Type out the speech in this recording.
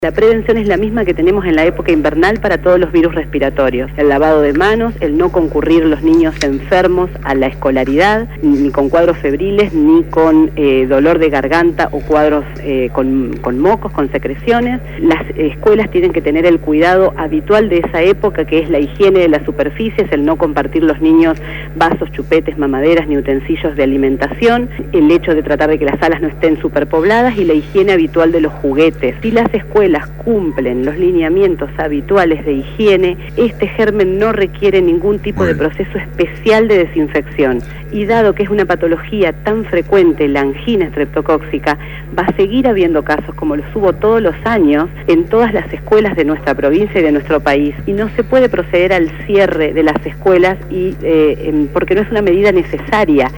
La prevención es la misma que tenemos en la época invernal para todos los virus respiratorios. El lavado de manos, el no concurrir los niños enfermos a la escolaridad, ni con cuadros febriles, ni con dolor de garganta o cuadros con mocos, con secreciones. Las escuelas tienen que tener el cuidado habitual de esa época, que es la higiene de las superficies, el no compartir los niños vasos, chupetes, mamaderas ni utensilios de alimentación, el hecho de tratar de que las salas no estén superpobladas y la higiene habitual de los juguetes. Si las escuelas cumplen los lineamientos habituales de higiene, este germen no requiere ningún tipo de proceso especial de desinfección. Y dado que es una patología tan frecuente, la angina estreptocóxica, va a seguir habiendo casos como los hubo todos los años en todas las escuelas de nuestra provincia y de nuestro país. Y no se puede proceder al cierre de las escuelas porque no es una medida necesaria.